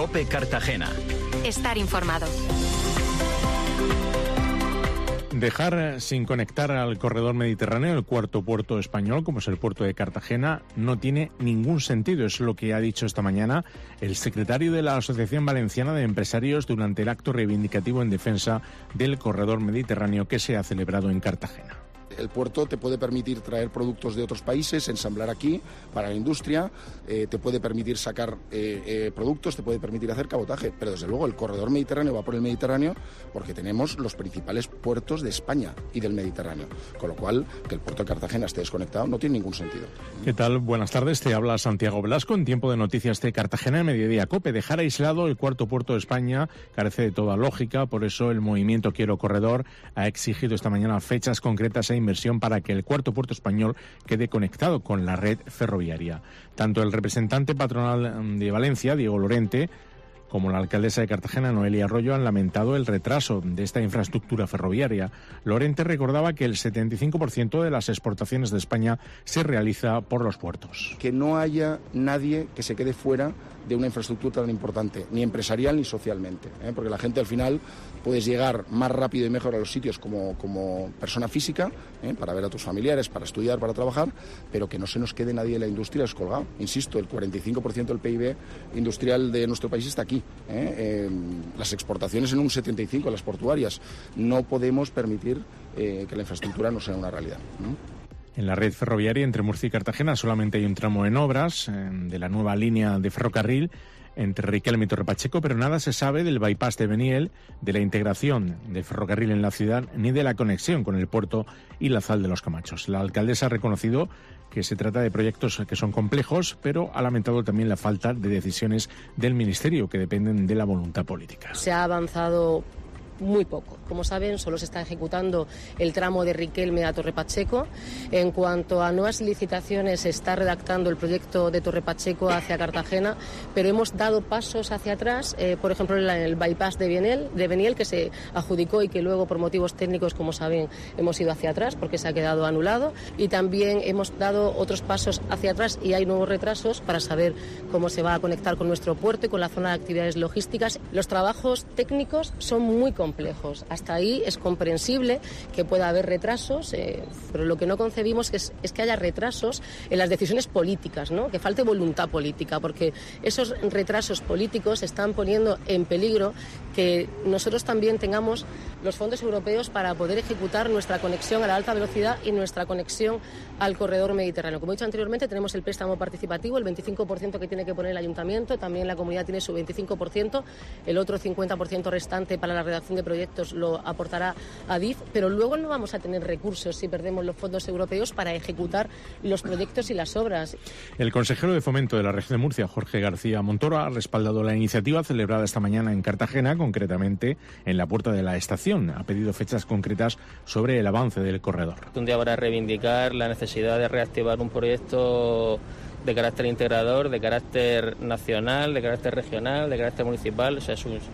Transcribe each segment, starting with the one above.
COPE Cartagena. Estar informado. Dejar sin conectar al corredor mediterráneo, el cuarto puerto español, como es el puerto de Cartagena, no tiene ningún sentido. Es lo que ha dicho esta mañana el secretario de la Asociación Valenciana de Empresarios durante el acto reivindicativo en defensa del corredor mediterráneo que se ha celebrado en Cartagena. El puerto te puede permitir traer productos de otros países, ensamblar aquí para la industria, te puede permitir sacar productos, te puede permitir hacer cabotaje, pero desde luego el corredor mediterráneo va por el Mediterráneo porque tenemos los principales puertos de España y del Mediterráneo, con lo cual que el puerto de Cartagena esté desconectado no tiene ningún sentido. ¿Qué tal? Buenas tardes, te habla Santiago Velasco en Tiempo de Noticias de Cartagena, Mediodía COPE. Dejar aislado el cuarto puerto de España carece de toda lógica, por eso el movimiento Quiero Corredor ha exigido esta mañana fechas concretas e inversión para que el cuarto puerto español quede conectado con la red ferroviaria. Tanto el representante patronal de Valencia, Diego Lorente, como la alcaldesa de Cartagena, Noelia Arroyo, han lamentado el retraso de esta infraestructura ferroviaria. Lorente recordaba que el 75% de las exportaciones de España se realiza por los puertos. Que no haya nadie que se quede fuera de una infraestructura tan importante, ni empresarial ni socialmente, porque la gente al final puedes llegar más rápido y mejor a los sitios como persona física, para ver a tus familiares, para estudiar, para trabajar, pero que no se nos quede nadie de la industria descolgado. Insisto, el 45% del PIB industrial de nuestro país está aquí. Las exportaciones en un 75%, las portuarias. No podemos permitir que la infraestructura no sea una realidad. En la red ferroviaria entre Murcia y Cartagena solamente hay un tramo en obras de la nueva línea de ferrocarril entre Riquelme y Torre Pacheco, pero nada se sabe del bypass de Beniel, de la integración del ferrocarril en la ciudad, ni de la conexión con el puerto y la Zal de los Camachos. La alcaldesa ha reconocido que se trata de proyectos que son complejos, pero ha lamentado también la falta de decisiones del Ministerio que dependen de la voluntad política. Se ha avanzado muy poco. Como saben, solo se está ejecutando el tramo de Riquelme a Torre Pacheco. En cuanto a nuevas licitaciones, se está redactando el proyecto de Torre Pacheco hacia Cartagena, pero hemos dado pasos hacia atrás, por ejemplo, en el bypass de Beniel, que se adjudicó y que luego, por motivos técnicos, como saben, hemos ido hacia atrás porque se ha quedado anulado, y también hemos dado otros pasos hacia atrás y hay nuevos retrasos para saber cómo se va a conectar con nuestro puerto y con la zona de actividades logísticas. Los trabajos técnicos son muy complejos. Hasta ahí es comprensible que pueda haber retrasos, pero lo que no concebimos es que haya retrasos en las decisiones políticas, ¿no? Que falte voluntad política, porque esos retrasos políticos están poniendo en peligro que nosotros también tengamos los fondos europeos para poder ejecutar nuestra conexión a la alta velocidad y nuestra conexión al corredor mediterráneo. Como he dicho anteriormente, tenemos el préstamo participativo, el 25% que tiene que poner el ayuntamiento, también la comunidad tiene su 25%, el otro 50% restante para la redacción de proyectos lo aportará Adif, pero luego no vamos a tener recursos si perdemos los fondos europeos para ejecutar los proyectos y las obras. El consejero de Fomento de la Región de Murcia, Jorge García Montoro, ha respaldado la iniciativa celebrada esta mañana en Cartagena, concretamente en la puerta de la estación. Ha pedido fechas concretas sobre el avance del corredor. Un día para reivindicar la necesidad de reactivar un proyecto de carácter integrador, de carácter nacional, de carácter regional, de carácter municipal. O sea,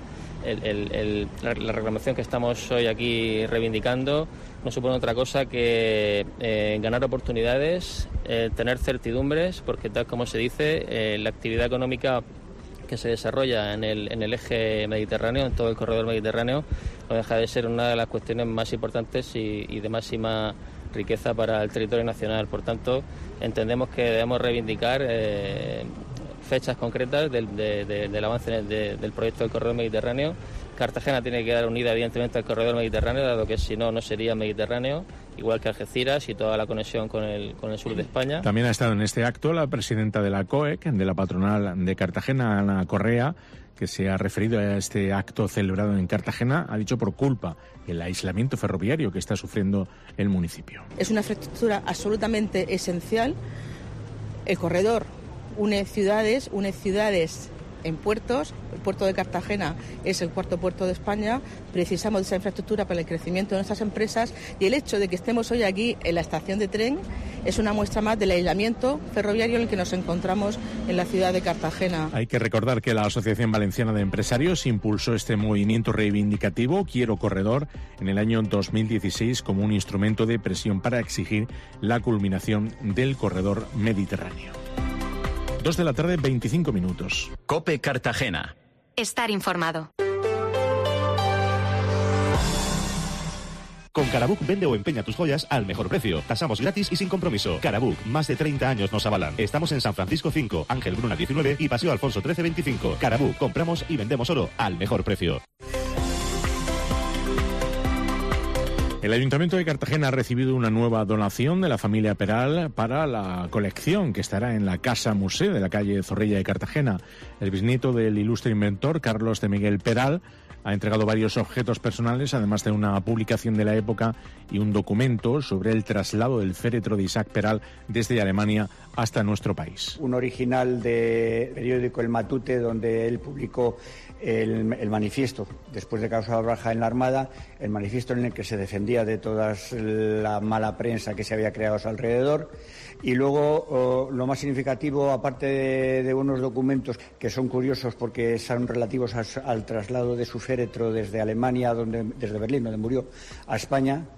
la reclamación que estamos hoy aquí reivindicando no supone otra cosa que ganar oportunidades, tener certidumbres, porque tal como se dice, la actividad económica que se desarrolla en el eje mediterráneo, en todo el corredor mediterráneo, no deja de ser una de las cuestiones más importantes y de máxima riqueza para el territorio nacional. Por tanto, entendemos que debemos reivindicar fechas concretas del avance del proyecto del corredor mediterráneo. Cartagena tiene que quedar unida, evidentemente, al corredor mediterráneo, dado que si no, no sería Mediterráneo, igual que Algeciras y toda la conexión con el sur de España. También ha estado en este acto la presidenta de la COEC, de la patronal de Cartagena, Ana Correa, que se ha referido a este acto celebrado en Cartagena, ha dicho por culpa del aislamiento ferroviario que está sufriendo el municipio. Es una infraestructura absolutamente esencial. El corredor une ciudades en puertos. El puerto de Cartagena es el cuarto puerto de España. Precisamos de esa infraestructura para el crecimiento de nuestras empresas, y el hecho de que estemos hoy aquí en la estación de tren es una muestra más del aislamiento ferroviario en el que nos encontramos en la ciudad de Cartagena. Hay que recordar que la Asociación Valenciana de Empresarios impulsó este movimiento reivindicativo Quiero Corredor en el año 2016 como un instrumento de presión para exigir la culminación del corredor mediterráneo. 2 de la tarde, 25 minutos. COPE Cartagena. estar informado. Con Carabook vende o empeña tus joyas al mejor precio. Tasamos gratis y sin compromiso. Carabook, más de 30 años nos avalan. Estamos en San Francisco 5, Ángel Bruna 19 y Paseo Alfonso 13 25. Carabook, compramos y vendemos oro al mejor precio. El Ayuntamiento de Cartagena ha recibido una nueva donación de la familia Peral para la colección que estará en la Casa Museo de la calle Zorrilla de Cartagena. El bisnieto del ilustre inventor Carlos de Miguel Peral ha entregado varios objetos personales, además de una publicación de la época y un documento sobre el traslado del féretro de Isaac Peral desde Alemania hasta nuestro país. Un original del periódico El Matute, donde él publicó el manifiesto, después de causar baja en la Armada, el manifiesto en el que se defendía de toda la mala prensa que se había creado a su alrededor. Y luego, lo más significativo, aparte de unos documentos que son curiosos porque son relativos al traslado de su féretro desde Alemania, desde Berlín, donde murió, a España.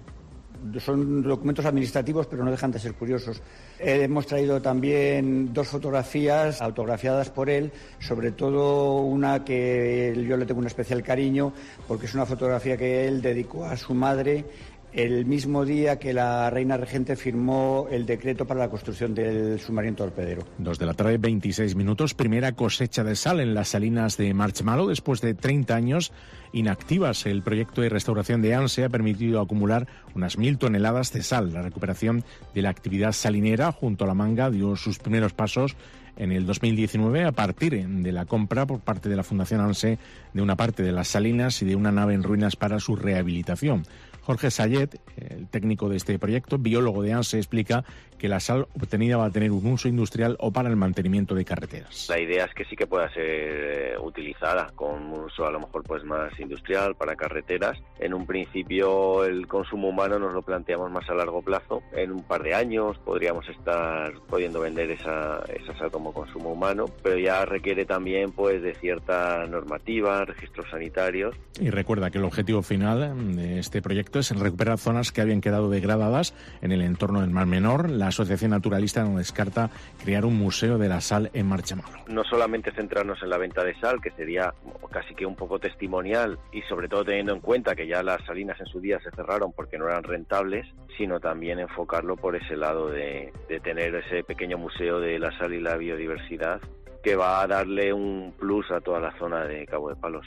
Son documentos administrativos, pero no dejan de ser curiosos. Hemos traído también 2 fotografías autografiadas por él, sobre todo una que yo le tengo un especial cariño, porque es una fotografía que él dedicó a su madre el mismo día que la reina regente firmó el decreto para la construcción del submarino torpedero. 2 de la tarde, 26 minutos. Primera cosecha de sal en las salinas de Marchmalo. Después de 30 años inactivas, el proyecto de restauración de ANSE ha permitido acumular unas 1.000 toneladas de sal. La recuperación de la actividad salinera junto a la Manga dio sus primeros pasos en el 2019 a partir de la compra por parte de la Fundación ANSE de una parte de las salinas y de una nave en ruinas para su rehabilitación. Jorge Sayet, el técnico de este proyecto, biólogo de ANSE, explica que la sal obtenida va a tener un uso industrial o para el mantenimiento de carreteras. La idea es que sí que pueda ser utilizada con un uso a lo mejor pues más industrial para carreteras. En un principio el consumo humano nos lo planteamos más a largo plazo. En un par de años podríamos estar pudiendo vender esa sal como consumo humano, pero ya requiere también pues de cierta normativa, registros sanitarios. Y recuerda que el objetivo final de este proyecto es recuperar zonas que habían quedado degradadas en el entorno del Mar Menor. La Asociación Naturalista no descarta crear un museo de la sal en Marchamo. No solamente centrarnos en la venta de sal, que sería casi que un poco testimonial, y sobre todo teniendo en cuenta que ya las salinas en su día se cerraron porque no eran rentables, sino también enfocarlo por ese lado de tener ese pequeño museo de la sal y la biodiversidad que va a darle un plus a toda la zona de Cabo de Palos.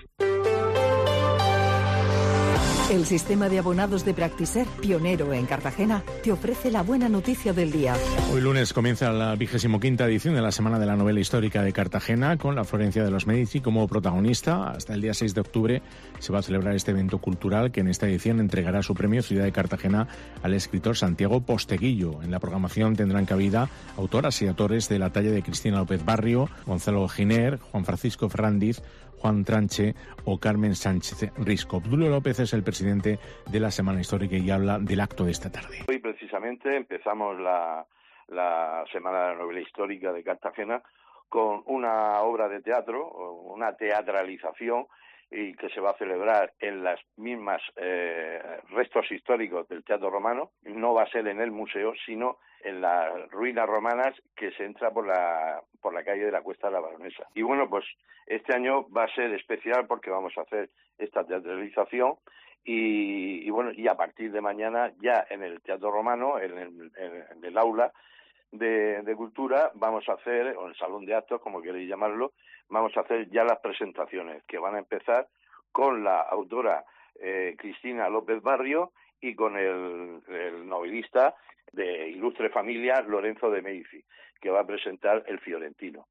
El sistema de abonados de Practiser, pionero en Cartagena, te ofrece la buena noticia del día. Hoy lunes comienza la 25ª edición de la Semana de la Novela Histórica de Cartagena, con la Florencia de los Medici como protagonista. Hasta el día 6 de octubre se va a celebrar este evento cultural que en esta edición entregará su premio Ciudad de Cartagena al escritor Santiago Posteguillo. En la programación tendrán cabida autoras y autores de la talla de Cristina López Barrio, Gonzalo Giner, Juan Francisco Ferrandiz, Juan Tranche o Carmen Sánchez Risco. Obdulio López es el presidente de la Semana Histórica y habla del acto de esta tarde. Hoy precisamente empezamos la Semana de la Novela Histórica de Cartagena con una obra de teatro, una teatralización, y que se va a celebrar en las mismas restos históricos del Teatro Romano. No va a ser en el museo, sino en las ruinas romanas que se entra por la calle de la Cuesta de la Baronesa. Y bueno, pues este año va a ser especial porque vamos a hacer esta teatralización y bueno, y a partir de mañana ya en el Teatro Romano, en el aula de cultura, vamos a hacer, o en el salón de actos, como queréis llamarlo, vamos a hacer ya las presentaciones, que van a empezar con la autora Cristina López Barrio y con el novelista de ilustre familia Lorenzo de Medici, que va a presentar El Fiorentino.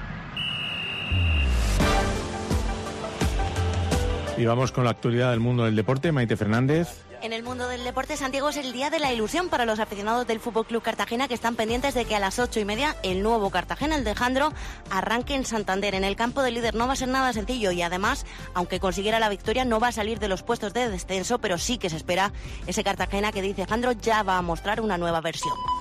Y vamos con la actualidad del mundo del deporte. Maite Fernández. En el mundo del deporte, Santiago, es el día de la ilusión para los aficionados del Fútbol Club Cartagena, que están pendientes de que a las 8:30 el nuevo Cartagena, el de Jandro, arranque en Santander. En el campo del líder no va a ser nada sencillo y además, aunque consiguiera la victoria, no va a salir de los puestos de descenso, pero sí que se espera ese Cartagena que, dice Jandro, ya va a mostrar una nueva versión.